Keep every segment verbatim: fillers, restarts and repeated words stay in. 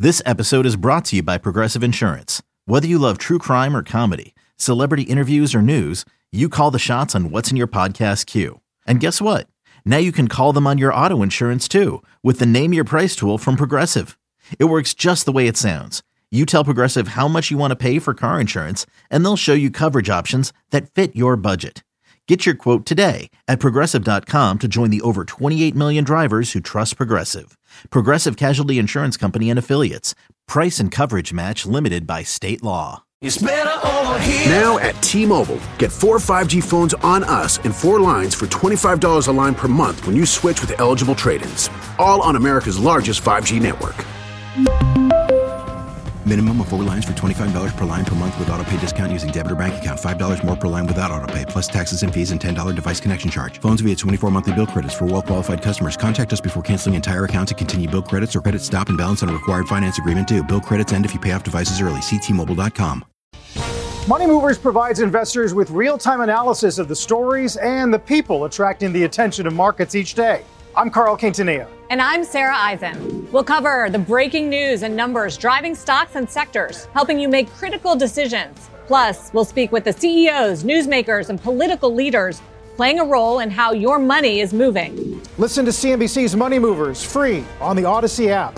This episode is brought to you by Progressive Insurance. Whether you love true crime or comedy, celebrity interviews or news, you call the shots on what's in your podcast queue. And guess what? Now you can call them on your auto insurance too with the Name Your Price tool from Progressive. It works just the way it sounds. You tell Progressive how much you want to pay for car insurance, and they'll show you coverage options that fit your budget. Get your quote today at Progressive dot com to join the over twenty-eight million drivers who trust Progressive. Progressive Casualty Insurance Company and Affiliates. Price and coverage match limited by state law. It's better over here. Now at T-Mobile, get four five G phones on us and four lines for twenty-five dollars a line per month when you switch with eligible trade-ins. All on America's largest five G network. Minimum of four lines for twenty-five dollars per line per month with autopay discount using debit or bank account. five dollars more per line without autopay, plus taxes and fees and ten dollars device connection charge. Phones via twenty-four monthly bill credits for well-qualified customers. Contact us before canceling entire account to continue bill credits or credit stop and balance on a required finance agreement due. Bill credits end if you pay off devices early. See T Mobile dot com. Money Movers provides investors with real-time analysis of the stories and the people attracting the attention of markets each day. I'm Carl Quintanilla. And I'm Sarah Eisen. We'll cover the breaking news and numbers driving stocks and sectors, helping you make critical decisions. Plus, we'll speak with the C E Os, newsmakers, and political leaders playing a role in how your money is moving. Listen to C N B C's Money Movers free on the Odyssey app.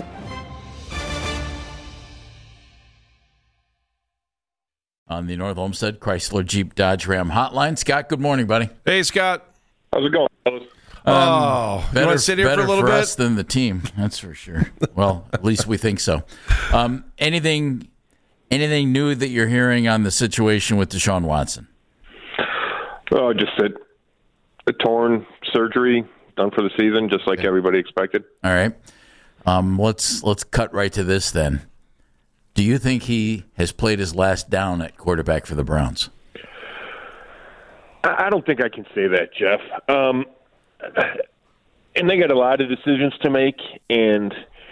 On the North Olmsted Chrysler Jeep Dodge Ram hotline. Scott, good morning, buddy. Hey, Scott. How's it going, fellas? Um, oh, better, you want to sit here better for a little for bit? us than the team, that's for sure. Well, at least we think so. Um, anything, anything new that you're hearing on the situation with Deshaun Watson? Oh, just a, a torn surgery done for the season, just like okay. everybody expected. All right. Um, let's let's cut right to this then. Do you think he has played his last down at quarterback for the Browns? I don't think I can say that, Jeff. Um, and they got a lot of decisions to make, and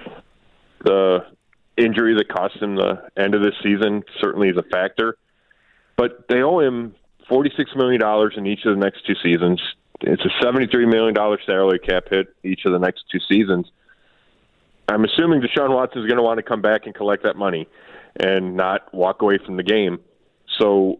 the injury that cost him the end of this season certainly is a factor. But they owe him forty-six million dollars in each of the next two seasons. It's a seventy-three million dollars salary cap hit each of the next two seasons. I'm assuming Deshaun Watson is going to want to come back and collect that money and not walk away from the game. So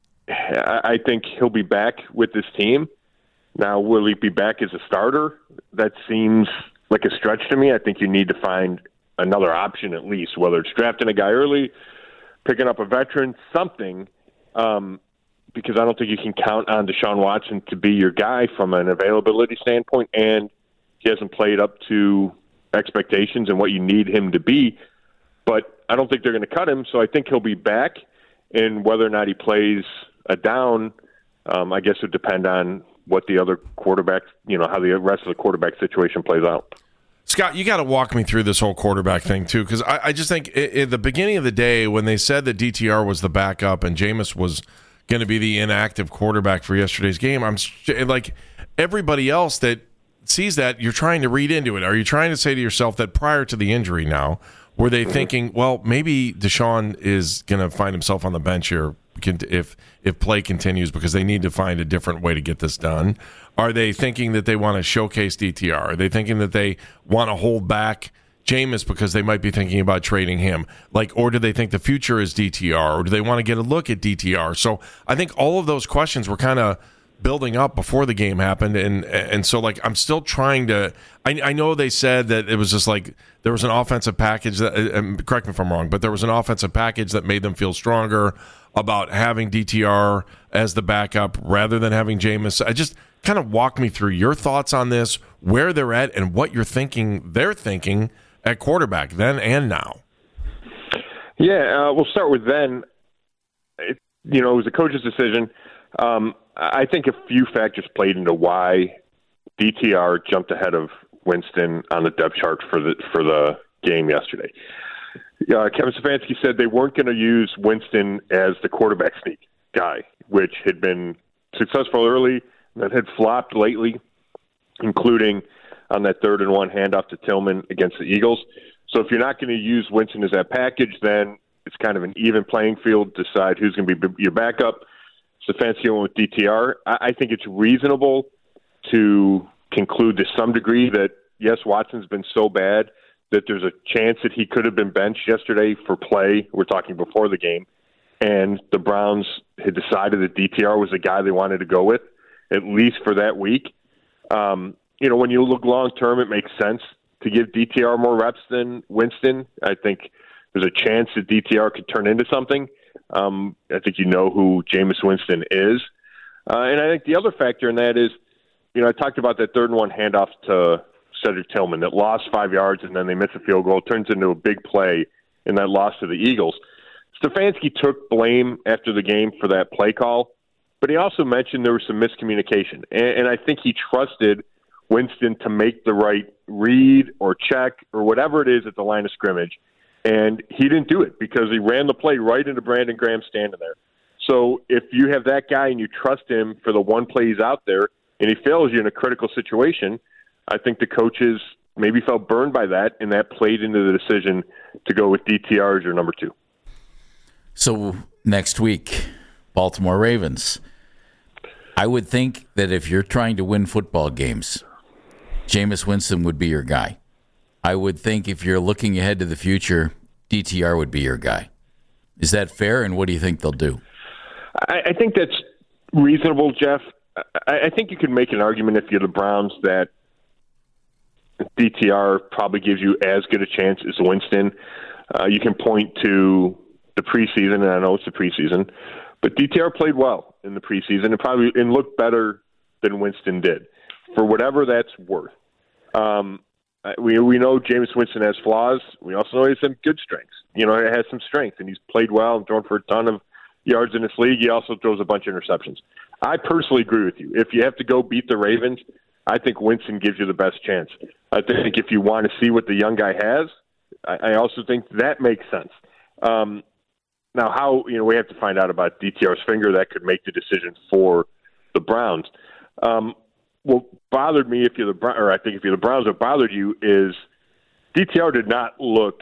I think he'll be back with this team. Now, will he be back as a starter? That seems like a stretch to me. I think you need to find another option at least, whether it's drafting a guy early, picking up a veteran, something, um, because I don't think you can count on Deshaun Watson to be your guy from an availability standpoint, and he hasn't played up to expectations and what you need him to be. But I don't think they're going to cut him, so I think he'll be back, and whether or not he plays a down, um, I guess it would depend on what the other quarterback, you know, how the rest of the quarterback situation plays out. Scott, you got to walk me through this whole quarterback thing, too, because I, I just think at the beginning of the day when they said that D T R was the backup and Jameis was going to be the inactive quarterback for yesterday's game, I'm like everybody else that sees that, you're trying to read into it. Are you trying to say to yourself that prior to the injury now, were they thinking, well, maybe Deshaun is going to find himself on the bench here if if play continues because they need to find a different way to get this done? Are they thinking that they want to showcase D T R? Are they thinking that they want to hold back Jameis because they might be thinking about trading him? Like, or do they think the future is D T R? Or do they want to get a look at D T R? So I think all of those questions were kind of building up before the game happened, and and so like I'm still trying to. I, I know they said that it was just like there was an offensive package that. And correct me if I'm wrong, but there was an offensive package that made them feel stronger about having D T R as the backup rather than having Jameis. I just kind of walk me through your thoughts on this, where they're at, and what you're thinking. They're thinking at quarterback then and now. Yeah, uh, we'll start with then. It, you know, it was a coach's decision. Um, I think a few factors played into why D T R jumped ahead of Winston on the depth chart for the for the game yesterday. Uh, Kevin Stefanski said they weren't going to use Winston as the quarterback sneak guy, which had been successful early and had flopped lately, including on that third and one handoff to Tillman against the Eagles. So if you're not going to use Winston as that package, then it's kind of an even playing field. Decide who's going to be your backup. Stefanski went with D T R. I think it's reasonable to conclude to some degree that, yes, Watson's been so bad that there's a chance that he could have been benched yesterday for play. We're talking before the game. And the Browns had decided that D T R was the guy they wanted to go with, at least for that week. Um, you know, when you look long-term, it makes sense to give D T R more reps than Winston. I think there's a chance that D T R could turn into something. Um, I think you know who Jameis Winston is. Uh, and I think the other factor in that is, you know, I talked about that third and one handoff to Cedric Tillman that lost five yards and then they missed a field goal. It turns into a big play in that loss to the Eagles. Stefanski took blame after the game for that play call, but he also mentioned there was some miscommunication. And, and I think he trusted Winston to make the right read or check or whatever it is at the line of scrimmage. And he didn't do it because he ran the play right into Brandon Graham standing there. So if you have that guy and you trust him for the one play he's out there and he fails you in a critical situation, I think the coaches maybe felt burned by that, and that played into the decision to go with D T R as your number two. So next week, Baltimore Ravens. I would think that if you're trying to win football games, Jameis Winston would be your guy. I would think if you're looking ahead to the future, D T R would be your guy. Is that fair, and what do you think they'll do? I, I think that's reasonable, Jeff. I, I think you could make an argument if you're the Browns that D T R probably gives you as good a chance as Winston. Uh, you can point to the preseason, and I know it's the preseason, but D T R played well in the preseason and probably and looked better than Winston did, for whatever that's worth. Um, we we know Jameis Winston has flaws. We also know he has some good strengths. You know, he has some strength, and he's played well and thrown for a ton of yards in this league. He also throws a bunch of interceptions. I personally agree with you. If you have to go beat the Ravens, I think Winston gives you the best chance. I think if you want to see what the young guy has, I, I also think that makes sense. Um, now, how, you know, we have to find out about D T R's finger. That could make the decision for the Browns. Um, what bothered me, if you're the or I think if you're the Browns, what bothered you is D T R did not look,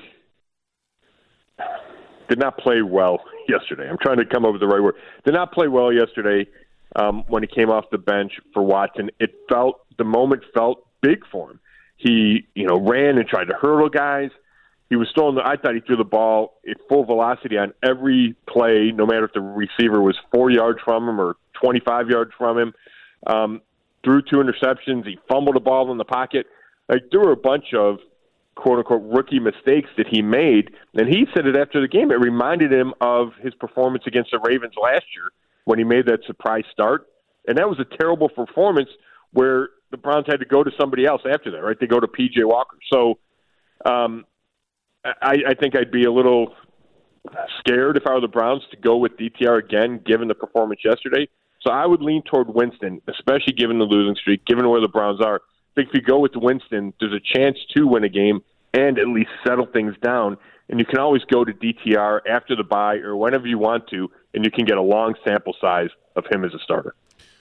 did not play well yesterday. I'm trying to come up with the right word. Did not play well yesterday um, when he came off the bench for Watson. It felt, the moment felt big for him. He, you know, ran and tried to hurdle guys. He was throwing the, I thought he threw the ball at full velocity on every play, no matter if the receiver was four yards from him or twenty-five yards from him. Um, threw two interceptions. He fumbled the ball in the pocket. Like, there were a bunch of quote-unquote rookie mistakes that he made, and he said it after the game. It reminded him of his performance against the Ravens last year when he made that surprise start, and that was a terrible performance where the Browns had to go to somebody else after that, right? They go to P J Walker. So um, I, I think I'd be a little scared if I were the Browns to go with D T R again, given the performance yesterday. So I would lean toward Winston, especially given the losing streak, given where the Browns are. I think if you go with Winston, there's a chance to win a game and at least settle things down. And you can always go to D T R after the bye or whenever you want to, and you can get a long sample size of him as a starter.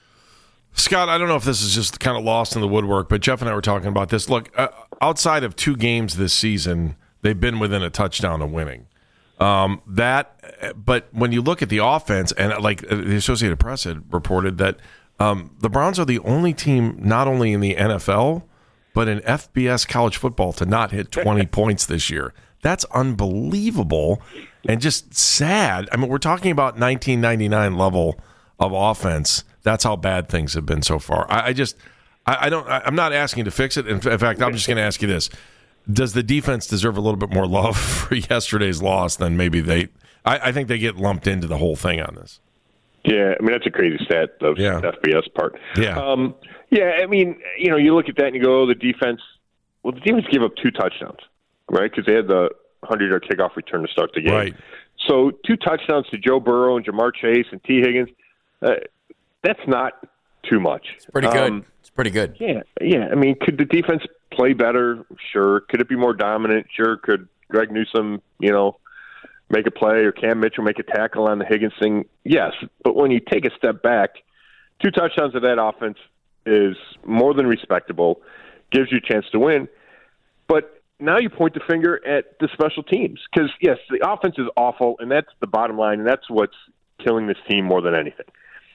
Scott, I don't know if this is just kind of lost in the woodwork, but Jeff and I were talking about this. Look, uh, outside of two games this season, they've been within a touchdown of winning. Um, that, but when you look at the offense, and like the Associated Press had reported that um, the Browns are the only team, not only in the N F L, but in F B S college football to not hit twenty points this year. That's unbelievable and just sad. I mean, we're talking about nineteen ninety-nine level of offense. That's how bad things have been so far. I, I just, I, I don't, I, I'm not asking to fix it. In, in fact, I'm just going to ask you this. Does the defense deserve a little bit more love for yesterday's loss than maybe they, I, I think they get lumped into the whole thing on this. Yeah, I mean, that's a crazy stat, the yeah. F B S part. Yeah. Um, yeah, I mean, you know, you look at that and you go, oh, the defense, well, the defense gave up two touchdowns, right? Because they had the hundred-yard kickoff return to start the game. Right. So two touchdowns to Joe Burrow and Jamar Chase and T. Higgins, uh, that's not too much. It's pretty good. Um, it's pretty good. Yeah, yeah. I mean, could the defense play better? Sure. Could it be more dominant? Sure. Could Greg Newsome, you know, make a play or Cam Mitchell make a tackle on the Higgins thing? Yes. But when you take a step back, two touchdowns of that offense is more than respectable, gives you a chance to win. But now you point the finger at the special teams because, yes, the offense is awful, and that's the bottom line, and that's what's killing this team more than anything.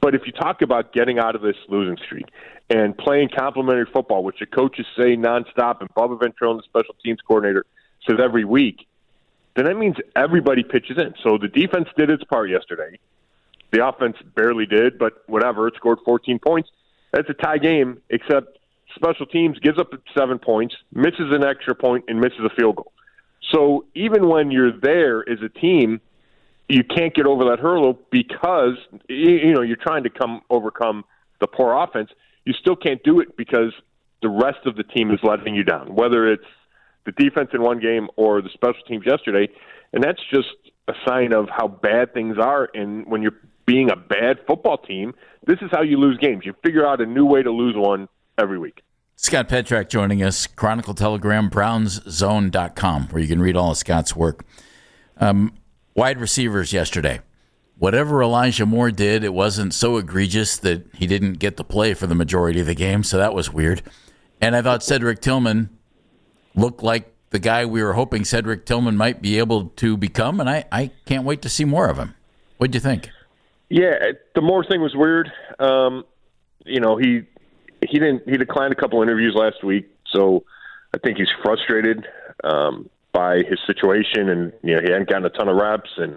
But if you talk about getting out of this losing streak and playing complementary football, which the coaches say nonstop, and Bubba Ventrone, the special teams coordinator, says every week, then that means everybody pitches in. So the defense did its part yesterday. The offense barely did, but whatever. It scored fourteen points. That's a tie game, except special teams gives up seven points, misses an extra point, and misses a field goal. So even when you're there as a team, you can't get over that hurdle because, you know, you're trying to come overcome the poor offense. You still can't do it because the rest of the team is letting you down, whether it's the defense in one game or the special teams yesterday. And that's just a sign of how bad things are. And when you're being a bad football team, this is how you lose games. You figure out a new way to lose one every week. Scott Petrak joining us, Chronicle Telegram, browns zone dot com, where you can read all of Scott's work. Um, wide receivers yesterday. Whatever Elijah Moore did, it wasn't so egregious that he didn't get to play for the majority of the game, so that was weird. And I thought Cedric Tillman looked like the guy we were hoping Cedric Tillman might be able to become, and I, I can't wait to see more of him. What'd you think? Yeah, the Moore thing was weird. Um, you know, he he didn't he declined a couple interviews last week, so I think he's frustrated um, by his situation, and you know he hadn't gotten a ton of reps, and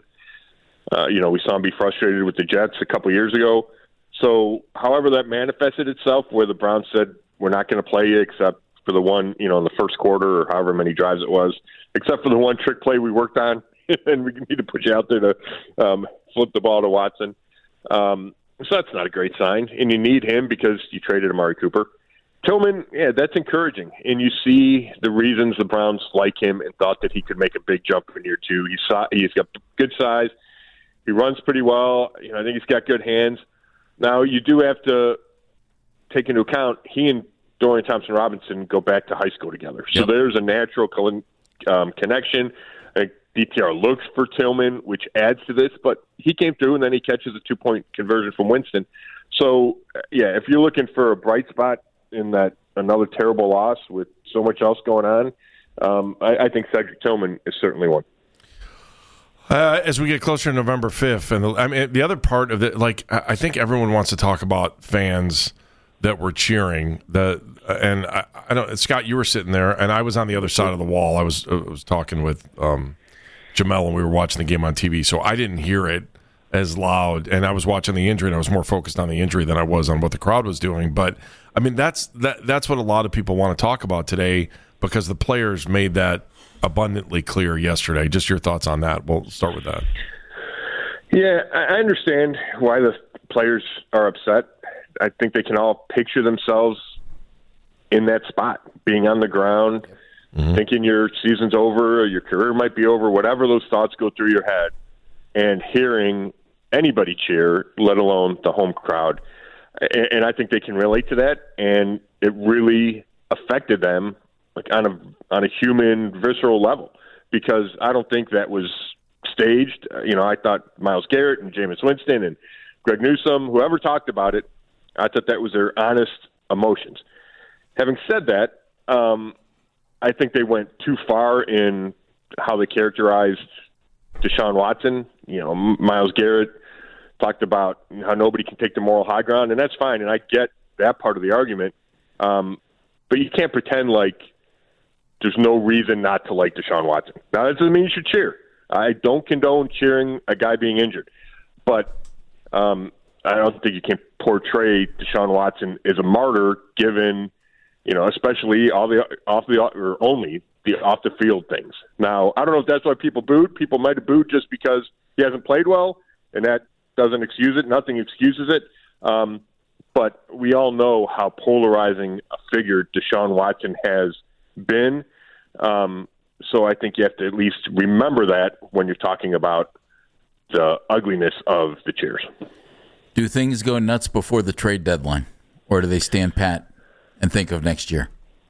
uh, you know we saw him be frustrated with the Jets a couple years ago. So, however that manifested itself, where the Browns said we're not going to play you except for the one, you know, in the first quarter or however many drives it was, except for the one trick play we worked on, and we need to put you out there to um, flip the ball to Watson. Um, so that's not a great sign, and you need him because you traded Amari Cooper. Tillman, yeah, that's encouraging, and you see the reasons the Browns like him and thought that he could make a big jump in year two. He saw, he's got good size. He runs pretty well. You know, I think he's got good hands. Now, you do have to take into account he and Dorian Thompson-Robinson go back to high school together. So yep. There's a natural um, connection. I think D T R looks for Tillman, which adds to this, but he came through, and then he catches a two-point conversion from Winston. So, yeah, if you're looking for a bright spot in that another terrible loss with so much else going on, um, I, I think Cedric Tillman is certainly one. Uh, as we get closer to November fifth, and the, I mean, the other part of it, like, I think everyone wants to talk about fans that were cheering. The and I, I don't, Scott, you were sitting there, and I was on the other side of the wall. I was I was talking with um, Jamel, and we were watching the game on T V, so I didn't hear it as loud. And I was watching the injury, and I was more focused on the injury than I was on what the crowd was doing. But I mean, that's that that's what a lot of people want to talk about today, because the players made that abundantly clear yesterday. Just your thoughts on that. We'll start with that. Yeah, I understand why the players are upset. I think they can all picture themselves in that spot, being on the ground, mm-hmm. thinking your season's over, or your career might be over, whatever those thoughts go through your head, and hearing anybody cheer, let alone the home crowd. And I think they can relate to that, and it really affected them like on a on a human, visceral level, because I don't think that was staged. You know, I thought Myles Garrett and Jameis Winston and Greg Newsome, whoever talked about it, I thought that was their honest emotions. Having said that, um, I think they went too far in how they characterized Deshaun Watson. You know, Myles Garrett talked about how nobody can take the moral high ground, and that's fine, and I get that part of the argument. Um, but you can't pretend like there's no reason not to like Deshaun Watson. Now, that doesn't mean you should cheer. I don't condone cheering a guy being injured. But um, I don't think you can portray Deshaun Watson as a martyr, given, you know, especially all the off the or only the off the field things. Now, I don't know if that's why people booed. People might have booed just because he hasn't played well, and that doesn't excuse it. Nothing excuses it. Um, but we all know how polarizing a figure Deshaun Watson has been. Um, so I think you have to at least remember that when you're talking about the ugliness of the cheers. Do things go nuts before the trade deadline, or do they stand pat and think of next year?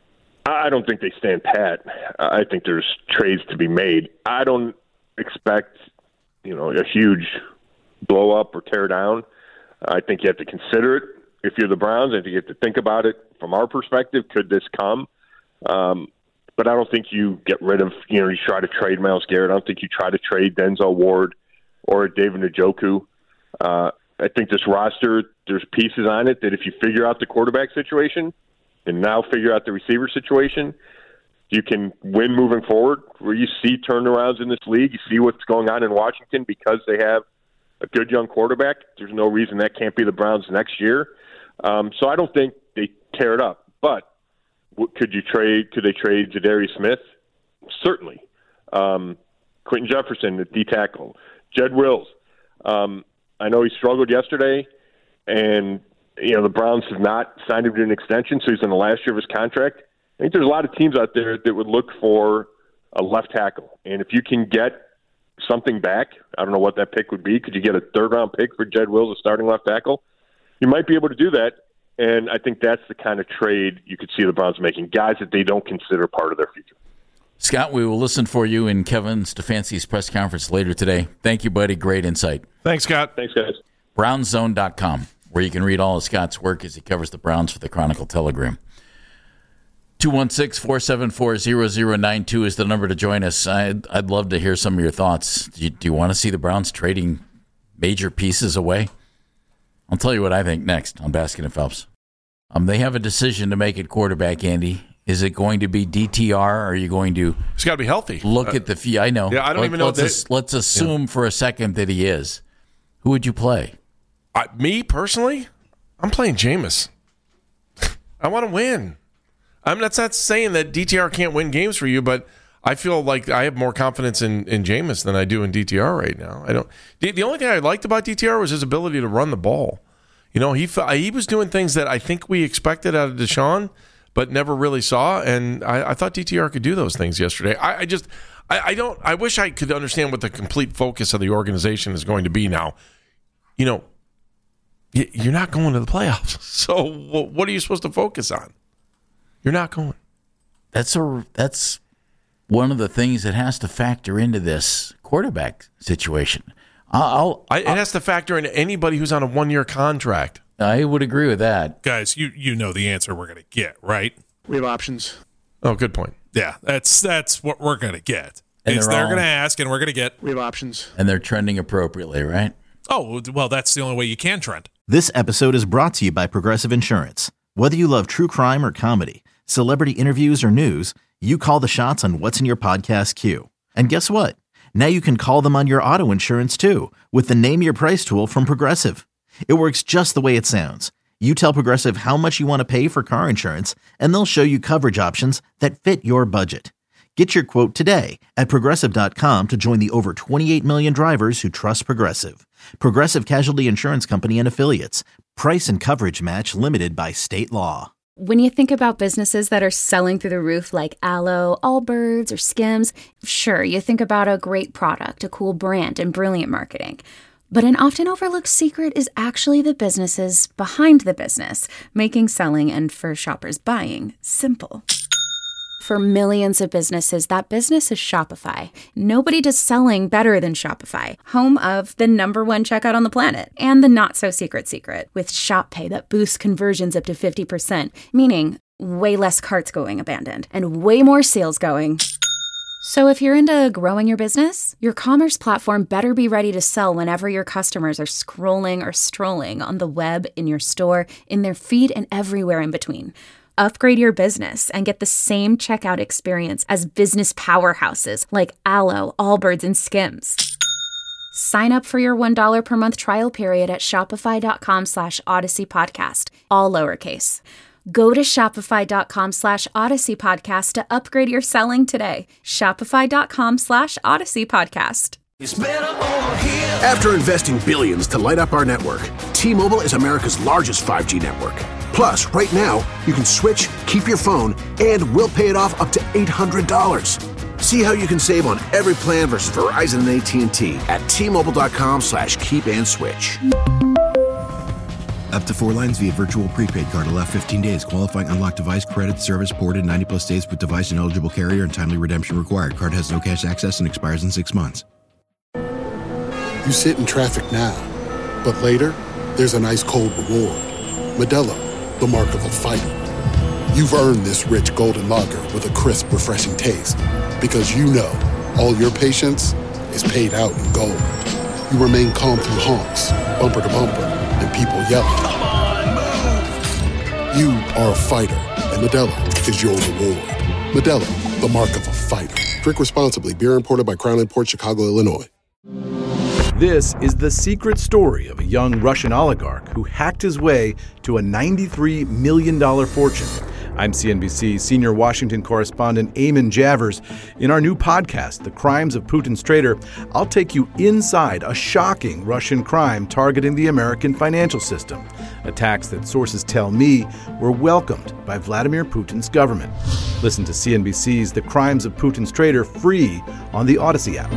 I don't think they stand pat. I think there's trades to be made. I don't expect, you know, a huge blow up or tear down. I think you have to consider it. If you're the Browns, I think you have to think about it from our perspective. Could this come? Um, but I don't think you get rid of, you know, you try to trade Myles Garrett. I don't think you try to trade Denzel Ward or David Njoku. Uh, I think this roster, there's pieces on it that if you figure out the quarterback situation and now figure out the receiver situation, you can win moving forward. Where you see turnarounds in this league, you see what's going on in Washington because they have a good young quarterback. There's no reason that can't be the Browns next year. Um, so I don't think they tear it up. But could you trade? Could they trade Zadarius Smith? Certainly. Um, Quentin Jefferson, the D tackle. Jed Wills. Um, I know he struggled yesterday, and you know the Browns have not signed him to an extension, so he's in the last year of his contract. I think there's a lot of teams out there that would look for a left tackle, and if you can get something back, I don't know what that pick would be. Could you get a third-round pick for Jed Wills, a starting left tackle? You might be able to do that, and I think that's the kind of trade you could see the Browns making, guys that they don't consider part of their future. Scott, we will listen for you in Kevin Stefanski's press conference later today. Thank you, buddy. Great insight. Thanks, Scott. Thanks, guys. Browns Zone dot com, where you can read all of Scott's work as he covers the Browns for the Chronicle Telegram. two one six, four seven four, zero zero nine two is the number to join us. I'd, I'd love to hear some of your thoughts. Do you, do you want to see the Browns trading major pieces away? I'll tell you what I think next on Baskin and Phelps. Um, they have a decision to make at quarterback, Andy. Is it going to be D T R, or are you going to... He's got to be healthy. Look uh, at the fee. I know. Yeah, I don't Let, even know. Let's, They, as, let's assume yeah. for a second that he is. Who would you play? I, me, personally, I'm playing Jameis. I want to win. I'm that's not saying that D T R can't win games for you, but I feel like I have more confidence in, in Jameis than I do in D T R right now. I don't. The, the only thing I liked about D T R was his ability to run the ball. You know, he he was doing things that I think we expected out of Deshaun, but never really saw. And I, I thought D T R could do those things yesterday. I, I just, I, I don't, I wish I could understand what the complete focus of the organization is going to be now. You know, you're not going to the playoffs. So what are you supposed to focus on? You're not going. That's a that's one of the things that has to factor into this quarterback situation. I'll, I, it has to factor into anybody who's on a one-year contract. I would agree with that. Guys, you you know the answer we're going to get, right? We have options. Oh, good point. Yeah, that's that's what we're going to get. And Is they're they're all- going to ask, and we're going to get. We have options. And they're trending appropriately, right? Oh, well, that's the only way you can trend. This episode is brought to you by Progressive Insurance. Whether you love true crime or comedy, celebrity interviews or news, you call the shots on what's in your podcast queue. And guess what? Now you can call them on your auto insurance too with the Name Your Price tool from Progressive. It works just the way it sounds. You tell Progressive how much you want to pay for car insurance, and they'll show you coverage options that fit your budget. Get your quote today at Progressive dot com to join the over twenty-eight million drivers who trust Progressive. Progressive Casualty Insurance Company and Affiliates. Price and coverage match limited by state law. When you think about businesses that are selling through the roof like Aloe, Allbirds, or Skims, sure, you think about a great product, a cool brand, and brilliant marketing. But an often overlooked secret is actually the businesses behind the business, making selling and for shoppers buying simple. For millions of businesses, that business is Shopify. Nobody does selling better than Shopify, home of the number one checkout on the planet, and the not-so-secret secret, with Shop Pay that boosts conversions up to fifty percent, meaning way less carts going abandoned, and way more sales going. So if you're into growing your business, your commerce platform better be ready to sell whenever your customers are scrolling or strolling on the web, in your store, in their feed, and everywhere in between. Upgrade your business and get the same checkout experience as business powerhouses like Aloe, Allbirds, and Skims. Sign up for your one dollar per month trial period at shopify.com slash Odyssey Podcast, all lowercase. Go to shopify.com slash Odyssey Podcast to upgrade your selling today. Shopify.com slash Odyssey Podcast. After investing billions to light up our network, T-Mobile is America's largest five G network. Plus, right now, you can switch, keep your phone, and we'll pay it off up to eight hundred dollars. See how you can save on every plan versus Verizon and A T and T at T-Mobile.com slash keep and switch. Up to four lines via virtual prepaid card. Allow fifteen days. Qualifying unlocked device credit service ported ninety plus days with device and eligible carrier and timely redemption required. Card has no cash access and expires in six months. You sit in traffic now, but later, there's an ice cold reward. Modelo, the mark of a fighter. You've earned this rich golden lager with a crisp, refreshing taste. Because you know, all your patience is paid out in gold. You remain calm through honks, bumper to bumper, and people yelling. Come on, move! You are a fighter, and Modelo is your reward. Modelo, the mark of a fighter. Drink responsibly. Beer imported by Crown Imports, Chicago, Illinois. This is the secret story of a young Russian oligarch who hacked his way to a ninety-three million dollars fortune. I'm C N B C senior Washington correspondent Eamon Javers. In our new podcast, The Crimes of Putin's Traitor, I'll take you inside a shocking Russian crime targeting the American financial system. Attacks that sources tell me were welcomed by Vladimir Putin's government. Listen to C N B C's The Crimes of Putin's Traitor free on the Odyssey app.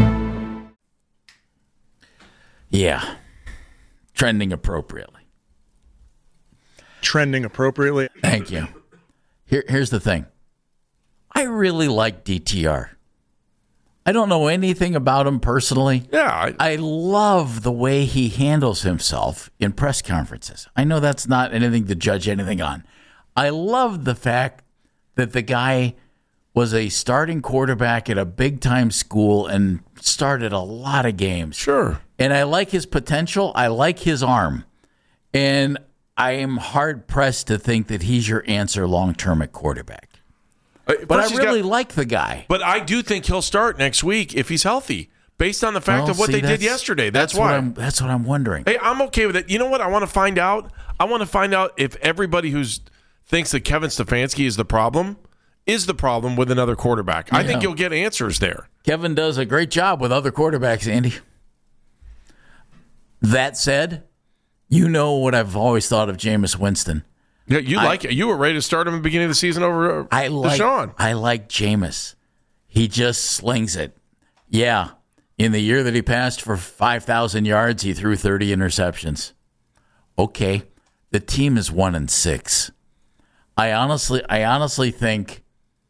Yeah. Trending appropriately. Trending appropriately. Thank you. Here, here's the thing. I really like D T R. I don't know anything about him personally. Yeah. I, I love the way he handles himself in press conferences. I know that's not anything to judge anything on. I love the fact that the guy was a starting quarterback at a big-time school and started a lot of games. Sure. And I like his potential. I like his arm. And I am hard-pressed to think that he's your answer long-term at quarterback. Uh, but I really got, like the guy. But I do think he'll start next week if he's healthy, based on the fact well, of what see, they did yesterday. That's, that's why. What I'm, that's what I'm wondering. Hey, I'm okay with it. You know what I want to find out? I want to find out if everybody who thinks that Kevin Stefanski is the problem is the problem with another quarterback. Yeah. I think you'll get answers there. Kevin does a great job with other quarterbacks, Andy. That said, you know what I've always thought of Jameis Winston. Yeah, you I, like it. You were ready to start him at the beginning of the season over uh, I like, Deshaun. I like Jameis. He just slings it. Yeah, in the year that he passed for five thousand yards, he threw thirty interceptions. Okay, the team is one and six. I honestly, I honestly think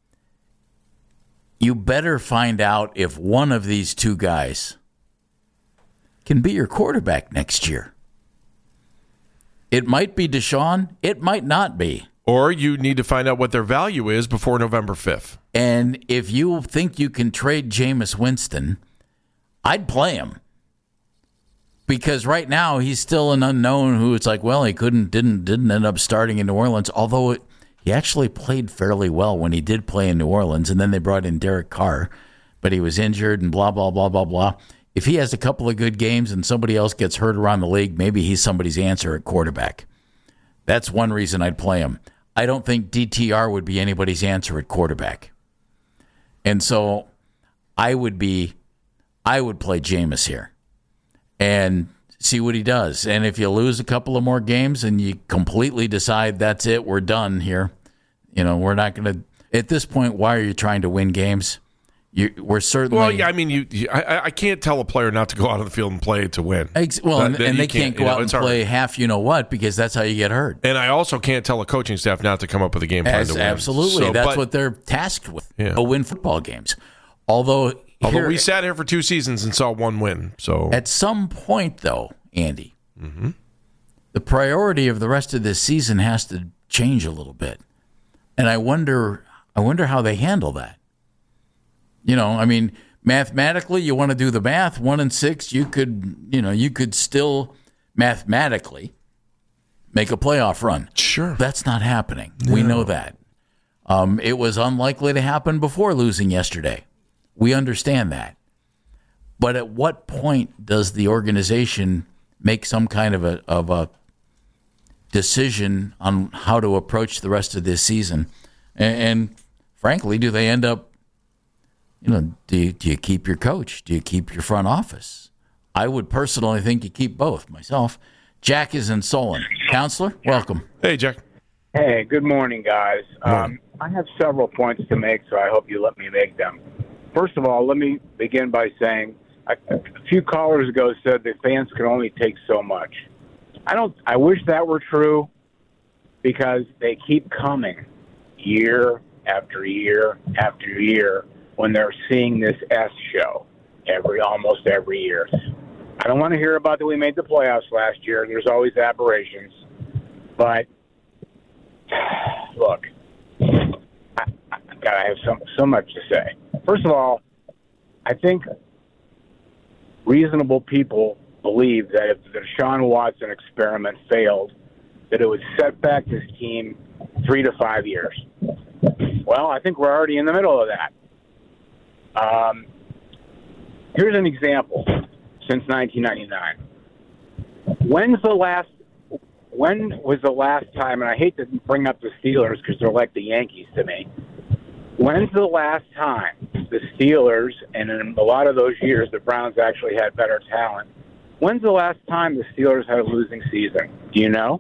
you better find out if one of these two guys can be your quarterback next year. It might be Deshaun. It might not be. Or you need to find out what their value is before November fifth. And if you think you can trade Jameis Winston, I'd play him. Because right now he's still an unknown who it's like, well, he couldn't, didn't, didn't end up starting in New Orleans, although it, he actually played fairly well when he did play in New Orleans, and then they brought in Derek Carr, but he was injured and blah, blah, blah, blah, blah. If he has a couple of good games and somebody else gets hurt around the league, maybe he's somebody's answer at quarterback. That's one reason I'd play him. I don't think D T R would be anybody's answer at quarterback. And so I would be, I would play Jameis here and see what he does. And if you lose a couple of more games and you completely decide that's it, we're done here. You know, we're not going to, at this point, why are you trying to win games? You, we're certainly. Well, yeah, I mean, you, you, I, I can't tell a player not to go out on the field and play to win. Ex- well, and, that, and they can't, can't go you know, out and play hard. half you know what, because that's how you get hurt. And I also can't tell a coaching staff not to come up with a game plan As, to win. Absolutely. So, that's but, what they're tasked with, yeah. to win football games. Although, Although here, we sat here for two seasons and saw one win. So at some point, though, Andy, mm-hmm. the priority of the rest of this season has to change a little bit. And I wonder, I wonder how they handle that. You know, I mean, mathematically, you want to do the math. One and six, you could, you know, you could still mathematically make a playoff run. Sure, that's not happening. No. We know that. Um, it was unlikely to happen before losing yesterday. We understand that. But at what point does the organization make some kind of a of a decision on how to approach the rest of this season? And, and frankly, do they end up? You know, do you, do you keep your coach? Do you keep your front office? I would personally think you keep both, myself. Jack is in Solon. Counselor, welcome. Hey, Jack. Hey, good morning, guys. Um, I have several points to make, so I hope you let me make them. First of all, let me begin by saying a, a few callers ago said that fans can only take so much. I don't. I wish that were true, because they keep coming year after year after year when they're seeing this S show every almost every year. I don't want to hear about that we made the playoffs last year. There's always aberrations. But, look, I, I, I have so, so much to say. First of all, I think reasonable people believed that if the Deshaun Watson experiment failed, that it would set back this team three to five years. Well, I think we're already in the middle of that. Um, here's an example. Since nineteen ninety-nine, when's the last? When was the last time? And I hate to bring up the Steelers because they're like the Yankees to me. When's the last time the Steelers, and in a lot of those years, the Browns actually had better talent? When's the last time the Steelers had a losing season? Do you know?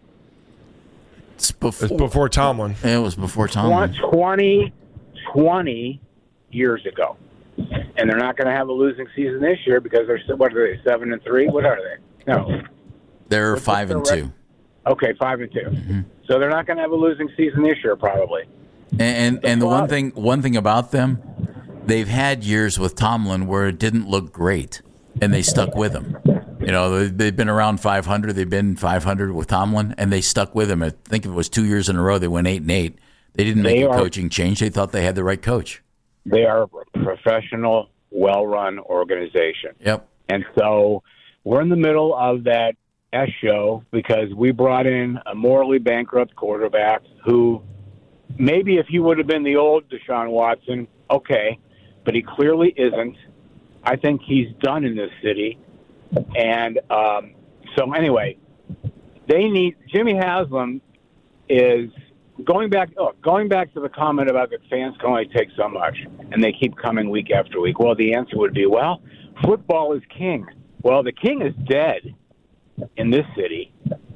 It's before, it's before Tomlin. It was before Tomlin. twenty, twenty years ago. And they're not going to have a losing season this year because they're, what are they, seven and three? What are they? No. They're What's five and two. Okay, five and two. Mm-hmm. So they're not going to have a losing season this year, probably. And and, and the one thing one thing about them, they've had years with Tomlin where it didn't look great, and they stuck with him. You know, they've been around five hundred. They've been five hundred with Tomlin, and they stuck with him. I think it was two years in a row they went eight and eight. They didn't make they a are, coaching change. They thought they had the right coach. They are a professional, well-run organization. Yep. And so we're in the middle of that S show because we brought in a morally bankrupt quarterback who maybe if he would have been the old Deshaun Watson, okay, but he clearly isn't. I think he's done in this city. And um, so anyway, they need Jimmy Haslam is going back. Oh, going back to the comment about that fans can only take so much, and they keep coming week after week. Well, the answer would be, well, football is king. Well, the king is dead in this city.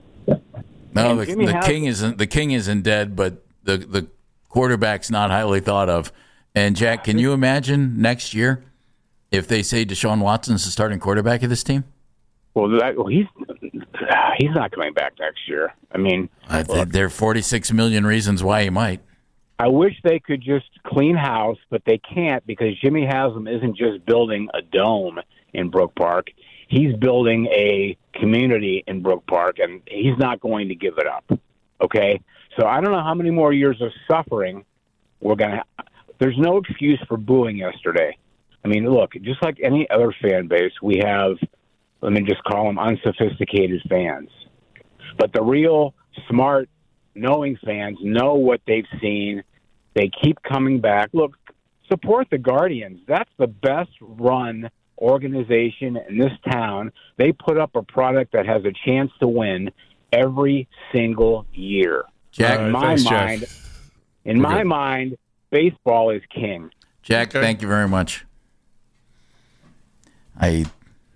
No, the, the Haslam, king isn't. The king isn't dead, but the the quarterback's not highly thought of. And Jack, can you imagine next year if they say Deshaun Watson's the starting quarterback of this team? Well, that, well he's he's not coming back next year. I mean, I think there are forty-six million reasons why he might. I wish they could just clean house, but they can't because Jimmy Haslam isn't just building a dome in Brook Park. He's building a community in Brook Park, and he's not going to give it up. Okay? So I don't know how many more years of suffering we're going to – there's no excuse for booing yesterday. I mean, look, just like any other fan base, we have – let me just call them unsophisticated fans. But the real smart, knowing fans know what they've seen. They keep coming back. Look, support the Guardians. That's the best run organization in this town. They put up a product that has a chance to win every single year. Jack, in my thanks, mind, Jack. in We're my good. mind, baseball is king. Jack, Okay. thank you very much. I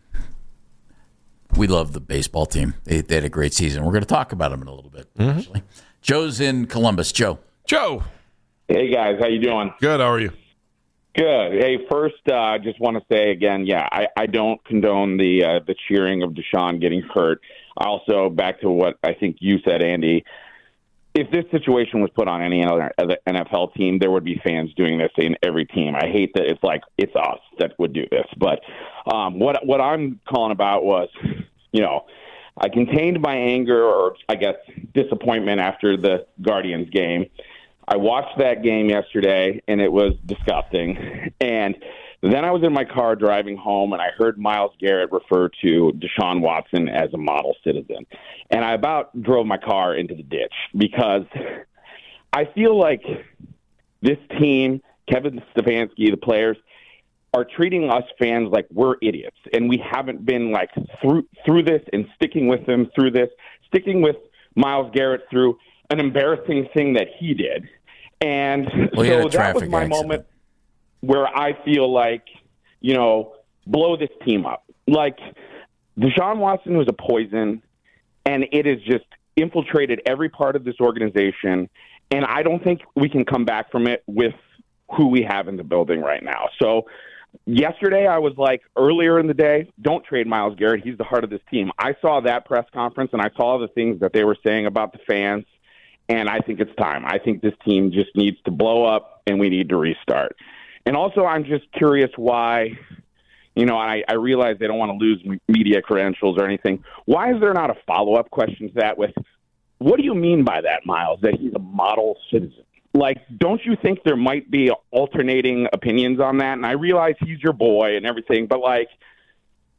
we love the baseball team. They, they had a great season. We're going to talk about them in a little bit. Mm-hmm. Actually, Joe's in Columbus. Joe. Joe. Hey guys, how you doing? Good. How are you? Good. Hey, first, I uh, just want to say again, yeah, I, I don't condone the uh, the cheering of Deshaun getting hurt. Also, back to what I think you said, Andy. If this situation was put on any other, other N F L team, there would be fans doing this in every team. I hate that it's like it's us that would do this. But um, what what I'm calling about was, you know, I contained my anger or I guess disappointment after the Guardians game. I watched that game yesterday, and it was disgusting. And then I was in my car driving home, and I heard Myles Garrett refer to Deshaun Watson as a model citizen. And I about drove my car into the ditch because I feel like this team, Kevin Stefanski, the players, are treating us fans like we're idiots. And we haven't been, like, through through this and sticking with them through this, sticking with Myles Garrett through an embarrassing thing that he did. And well, so that was my accident. moment where I feel like, you know, blow this team up. Like, Deshaun Watson was a poison, and it has just infiltrated every part of this organization, and I don't think we can come back from it with who we have in the building right now. So yesterday I was like, earlier in the day, don't trade Myles Garrett. He's the heart of this team. I saw that press conference, and I saw the things that they were saying about the fans, and I think it's time. I think this team just needs to blow up, and we need to restart. And also, I'm just curious why, you know, I, I realize they don't want to lose media credentials or anything. Why is there not a follow-up question to that with, what do you mean by that, Myles, that he's a model citizen? Like, don't you think there might be alternating opinions on that? And I realize he's your boy and everything, but, like,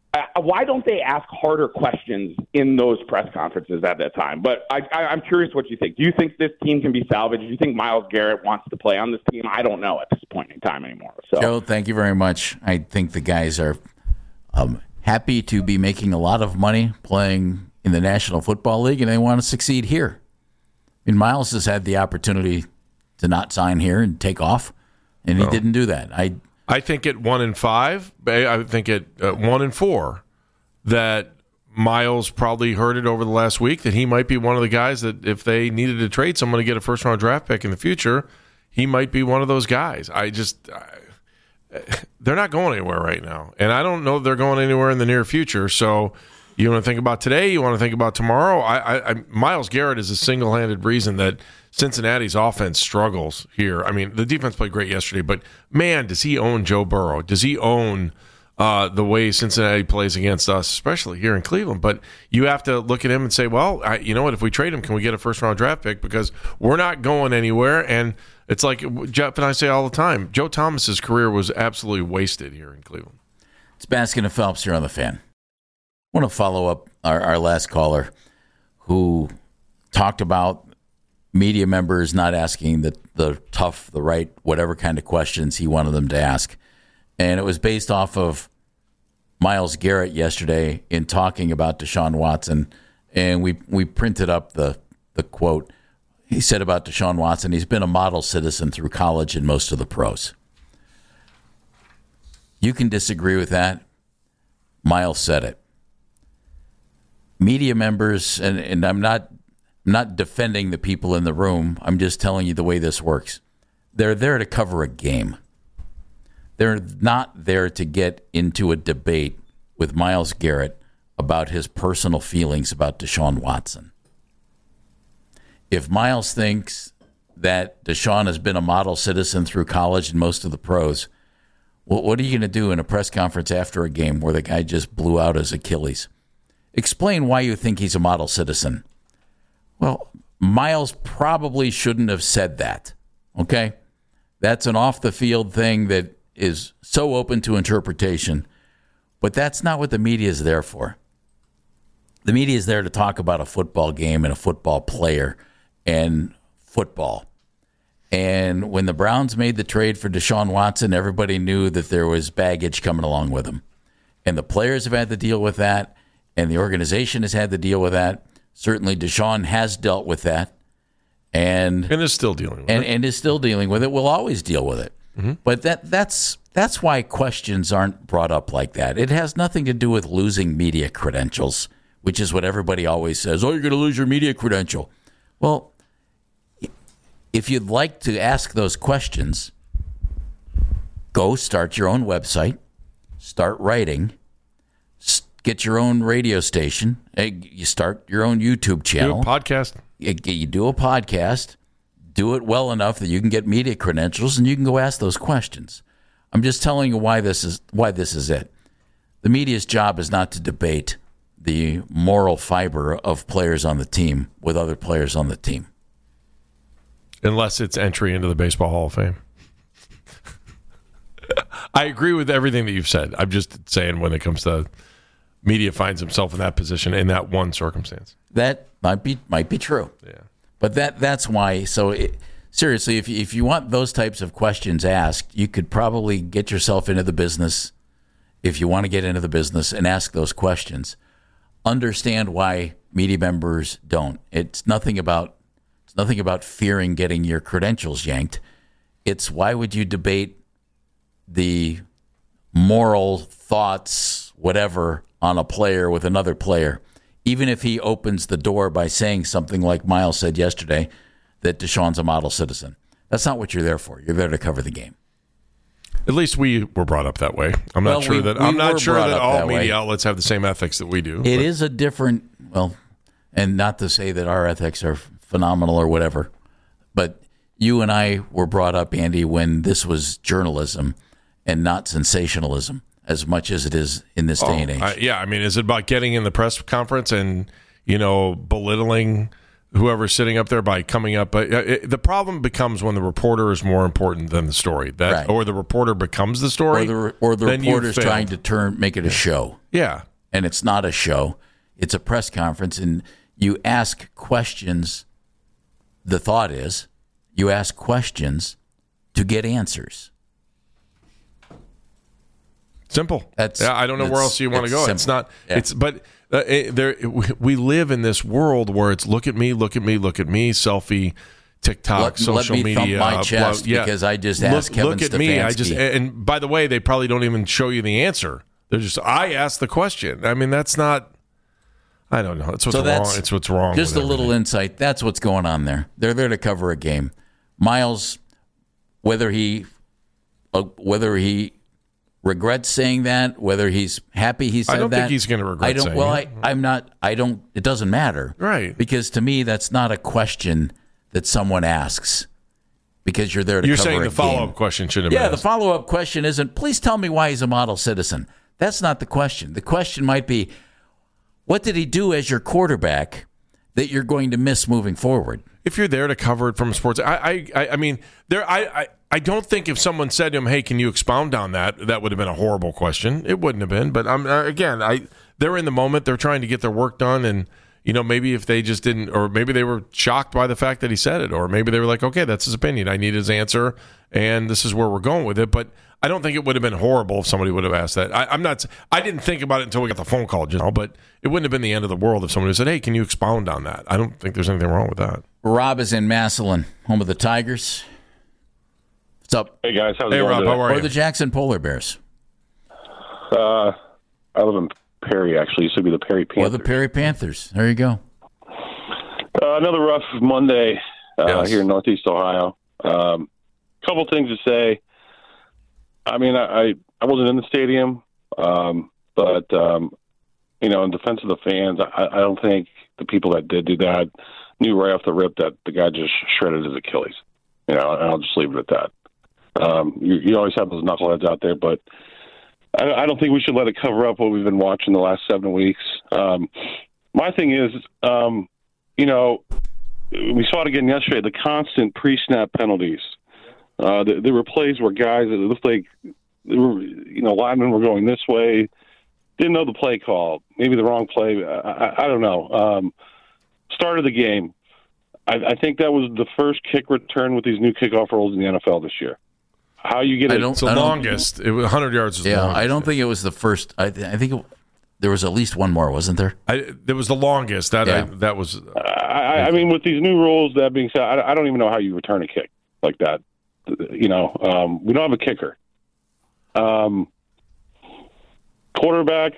Uh, why don't they ask harder questions in those press conferences at that time? But I, I, I'm curious what you think. Do you think this team can be salvaged? Do you think Myles Garrett wants to play on this team? I don't know at this point in time anymore. So, Joe, thank you very much. I think the guys are um, happy to be making a lot of money playing in the National Football League, and they want to succeed here. I mean, Myles has had the opportunity to not sign here and take off, and he Oh. didn't do that. I I think at one and five, I think at uh, one and four, that Myles probably heard it over the last week that he might be one of the guys that if they needed to trade someone to get a first round draft pick in the future, he might be one of those guys. I just, I, they're not going anywhere right now, and I don't know if they're going anywhere in the near future. So you want to think about today, you want to think about tomorrow. I, I, I Myles Garrett is a single handed reason that Cincinnati's offense struggles here. I mean, the defense played great yesterday, but man, does he own Joe Burrow? Does he own uh, the way Cincinnati plays against us, especially here in Cleveland? But you have to look at him and say, well, I, you know what? If we trade him, can we get a first-round draft pick? Because we're not going anywhere. And it's like Jeff and I say all the time, Joe Thomas's career was absolutely wasted here in Cleveland. It's Baskin and Phelps here on The Fan. I want to follow up our, our last caller who talked about media members not asking the, the tough, the right, whatever kind of questions he wanted them to ask. And it was based off of Myles Garrett yesterday in talking about Deshaun Watson. And we we printed up the, the quote. He said about Deshaun Watson, he's been a model citizen through college and most of the pros. You can disagree with that. Myles said it. Media members, and, and I'm not I'm not defending the people in the room. I'm just telling you the way this works. They're there to cover a game. They're not there to get into a debate with Myles Garrett about his personal feelings about Deshaun Watson. If Myles thinks that Deshaun has been a model citizen through college and most of the pros, well, what are you going to do in a press conference after a game where the guy just blew out his Achilles? Explain why you think he's a model citizen. Well, Myles probably shouldn't have said that, okay? That's an off-the-field thing that is so open to interpretation, but that's not what the media is there for. The media is there to talk about a football game and a football player and football. And when the Browns made the trade for Deshaun Watson, everybody knew that there was baggage coming along with him. And the players have had to deal with that, and the organization has had to deal with that. Certainly, Deshaun has dealt with that, and and is still dealing with and, it. and is still dealing with it. Will always deal with it. Mm-hmm. But that that's that's why questions aren't brought up like that. It has nothing to do with losing media credentials, which is what everybody always says. Oh, you're going to lose your media credential. Well, if you'd like to ask those questions, go start your own website, start writing. Get your own radio station. You start your own YouTube channel. Do a podcast. You, you do a podcast. Do it well enough that you can get media credentials, and you can go ask those questions. I'm just telling you why this is why this is it. The media's job is not to debate the moral fiber of players on the team with other players on the team. Unless it's entry into the Baseball Hall of Fame. I agree with everything that you've said. I'm just saying when it comes to media finds himself in that position in that one circumstance. That might be might be true. Yeah. But that that's why. So it, seriously, if you, if you want those types of questions asked, you could probably get yourself into the business. If you want to get into the business and ask those questions, understand why media members don't. It's nothing about it's nothing about fearing getting your credentials yanked. It's why would you debate the moral thoughts, whatever, on a player with another player, even if he opens the door by saying something like Myles said yesterday, that Deshaun's a model citizen. That's not what you're there for. You're there to cover the game. At least we were brought up that way. I'm not well, sure we, that we I'm not sure that all that media way. outlets have the same ethics that we do. It but. is a different, well, and not to say that our ethics are phenomenal or whatever, but you and I were brought up, Andy, when this was journalism and not sensationalism, as much as it is in this day Oh, and age. I, yeah, I mean, is it about getting in the press conference and, you know, belittling whoever's sitting up there by coming up. But it, the problem becomes when the reporter is more important than the story, that Right. or the reporter becomes the story, Or the, or the then you've reporter's failed. trying to turn make it a show. Yeah. And it's not a show. It's a press conference, and you ask questions. The thought is you ask questions to get answers. Simple. That's, yeah, I don't know where else you want to go. simple. It's not. Yeah. It's but uh, it, there. We live in this world where it's look at me, look at me, look at me, selfie, TikTok, Let- social let me media. thump my blah- chest yeah. because I just look, asked Kevin Look at me. I Stefanski. just and by the way, they probably don't even show you the answer. They're just I asked the question. I mean, that's not. I don't know. It's what's So that's wrong. It's what's wrong. Just with a little insight. That's what's going on there. They're there to cover a game. Miles, whether he, uh, whether he regrets saying that, whether he's happy he said that, I don't think he's going to regret I don't. saying Well, it. I, I'm not. I don't. It doesn't matter, right? Because to me, that's not a question that someone asks. Because you're there to You're cover saying a the follow-up game. question should have Yeah, been the asked. follow-up question isn't, please tell me why he's a model citizen. That's not the question. The question might be, what did he do as your quarterback that you're going to miss moving forward? If you're there to cover it from sports, I, I, I mean, there, I, I, I don't think if someone said to him, "Hey, can you expound on that?" That would have been a horrible question. It wouldn't have been. But I'm uh, again, I, they're in the moment. They're trying to get their work done, and you know, maybe if they just didn't, or maybe they were shocked by the fact that he said it, or maybe they were like, "Okay, that's his opinion. I need his answer, and this is where we're going with it." But I don't think it would have been horrible if somebody would have asked that. I, I'm not. I didn't think about it until we got the phone call, you know. But it wouldn't have been the end of the world if somebody said, "Hey, can you expound on that?" I don't think there's anything wrong with that. Rob is in Massillon, home of the Tigers. What's up? Hey, guys. How's Hey, it going Rob, today? how are Or you? the Jackson Polar Bears. Uh, I live in Perry, actually. Used to be the Perry Or Panthers. the Perry Panthers. There you go. Uh, another rough Monday uh, Yes. here in Northeast Ohio. Um, couple things to say. I mean, I, I, I wasn't in the stadium, um, but, um, you know, in defense of the fans, I, I don't think the people that did do that knew right off the rip that the guy just shredded his Achilles. You know, and I'll just leave it at that. Um, you, you always have those knuckleheads out there, but I, I don't think we should let it cover up what we've been watching the last seven weeks. Um, my thing is, um, you know, we saw it again yesterday, the constant pre-snap penalties. Uh, there, there were plays where guys, it looked like, they were, you know, linemen were going this way, didn't know the play call, maybe the wrong play. I, I, I don't know. Um, start of the game. I, I think that was the first kick return with these new kickoff rules in the N F L this year. How you get I it? don't- It's the I don't- longest. It was one hundred yards. Was the Yeah, longest. I don't think it was the first. I, th- I think it, there was at least one more, wasn't there? I, it was the longest. That Yeah. I, that was. I, I mean, with these new rules, that being said, I, I don't even know how you return a kick like that. You know, um, we don't have a kicker. Um, quarterback,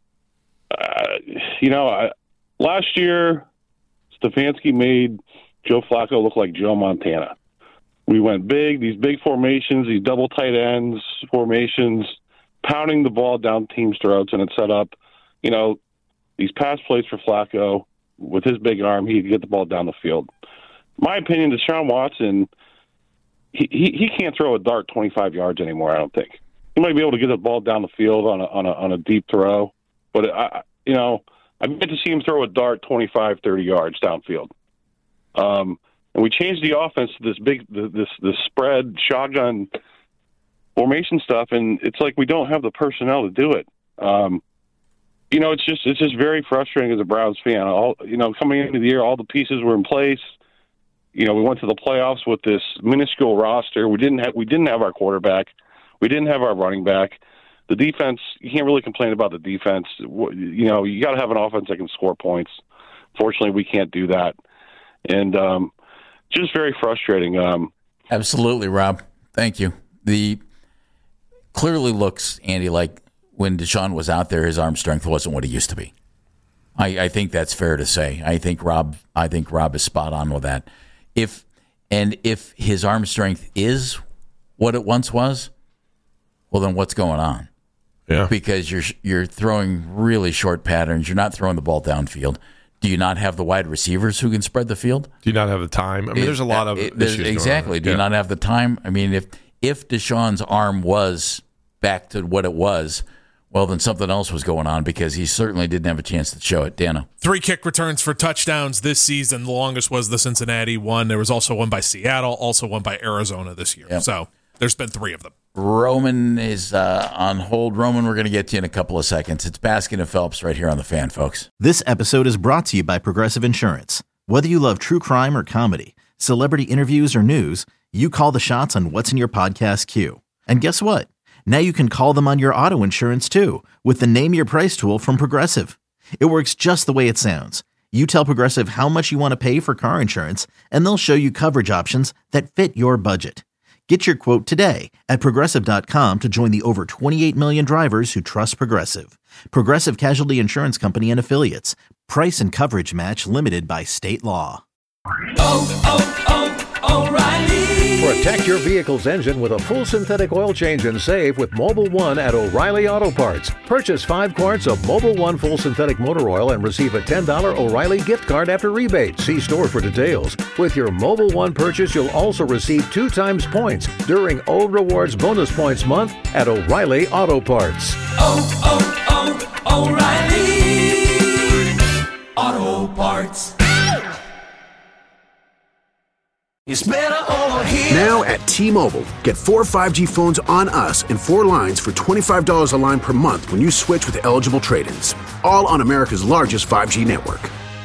uh, you know, I, last year, Stefanski made Joe Flacco look like Joe Montana. We went big, these big formations, these double tight ends formations, pounding the ball down teams' throats, and it set up, you know, these pass plays for Flacco. With his big arm, he could get the ball down the field. My opinion, Deshaun Watson, he, he, he can't throw a dart twenty-five yards anymore, I don't think. He might be able to get the ball down the field on a on a, on a deep throw, but, I, you know, I've yet to see him throw a dart twenty-five, thirty yards downfield. Um, and we changed the offense to this big, this this spread, shotgun formation stuff, and it's like we don't have the personnel to do it. Um, you know, it's just it's just very frustrating as a Browns fan. All you know, coming into the year, all the pieces were in place. You know, we went to the playoffs with this minuscule roster. We didn't have we didn't have our quarterback. We didn't have our running back. The defense, you can't really complain about the defense. You know, you got to have an offense that can score points. Fortunately, we can't do that, and um, just very frustrating. Um, Absolutely, Rob. Thank you. The clearly looks, Andy, like when Deshaun was out there, his arm strength wasn't what it used to be. I, I think that's fair to say. I think Rob. I think Rob is spot on with that. If and if his arm strength is what it once was, well, then what's going on? Yeah. Because you're you're throwing really short patterns. You're not throwing the ball downfield. Do you not have the wide receivers who can spread the field? Do you not have the time? I mean, It- there's a lot of it- there's- issues going exactly. on. Do you Yeah. not have the time? I mean, if if Deshaun's arm was back to what it was, Well, then something else was going on because he certainly didn't have a chance to show it. Dano. Three kick returns for touchdowns this season. The longest was the Cincinnati one. There was also one by Seattle, also one by Arizona this year. Yep. So there's been three of them. Roman is uh, on hold. Roman, we're going to get to you in a couple of seconds. It's Baskin and Phelps right here on The Fan, folks. This episode is brought to you by Progressive Insurance. Whether you love true crime or comedy, celebrity interviews or news, you call the shots on what's in your podcast queue. And guess what? Now you can call them on your auto insurance too with the Name Your Price tool from Progressive. It works just the way it sounds. You tell Progressive how much you want to pay for car insurance, and they'll show you coverage options that fit your budget. Get your quote today at Progressive dot com to join the over twenty-eight million drivers who trust Progressive. Progressive Casualty Insurance Company and Affiliates. Price and coverage match limited by state law. Oh, oh, oh, O'Reilly. Protect your vehicle's engine with a full synthetic oil change and save with Mobil one at O'Reilly Auto Parts. Purchase five quarts of Mobil one full synthetic motor oil and receive a ten dollars O'Reilly gift card after rebate. See store for details. With your Mobil one purchase, you'll also receive two times points during Old Rewards Bonus Points Month at O'Reilly Auto Parts. Oh, oh, oh, O'Reilly Auto Parts. It's better over here. Now at T-Mobile, get four five G phones on us and four lines for twenty-five dollars a line per month when you switch with eligible trade-ins. All on America's largest five G network.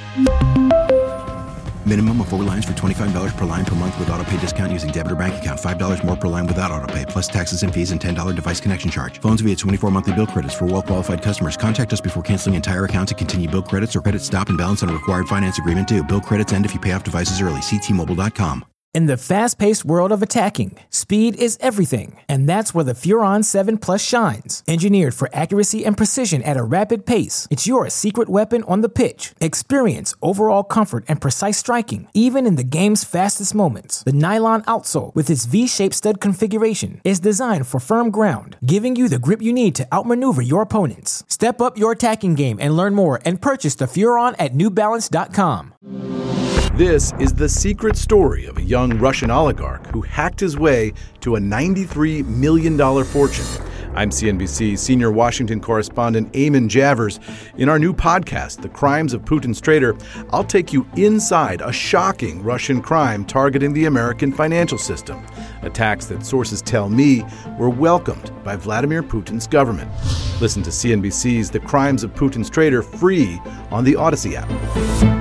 Minimum of four lines for twenty-five dollars per line per month with auto pay discount using debit or bank account. five dollars more per line without auto pay, plus taxes and fees and ten dollars device connection charge. Phones via twenty-four monthly bill credits for well-qualified customers. Contact us before canceling entire account to continue bill credits or credit stop and balance on a required finance agreement due. Bill credits end if you pay off devices early. See T Mobile dot com. In the fast-paced world of attacking, speed is everything, and that's where the Furon seven Plus shines. Engineered for accuracy and precision at a rapid pace, it's your secret weapon on the pitch. Experience overall comfort and precise striking, even in the game's fastest moments. The nylon outsole, with its V-shaped stud configuration, is designed for firm ground, giving you the grip you need to outmaneuver your opponents. Step up your attacking game and learn more and purchase the Furon at New Balance dot com. This is the secret story of a young Russian oligarch who hacked his way to a ninety-three million dollars fortune. I'm C N B C senior Washington correspondent Eamon Javers. In our new podcast, The Crimes of Putin's Traitor, I'll take you inside a shocking Russian crime targeting the American financial system. Attacks that sources tell me were welcomed by Vladimir Putin's government. Listen to C N B C's The Crimes of Putin's Traitor free on the Odyssey app.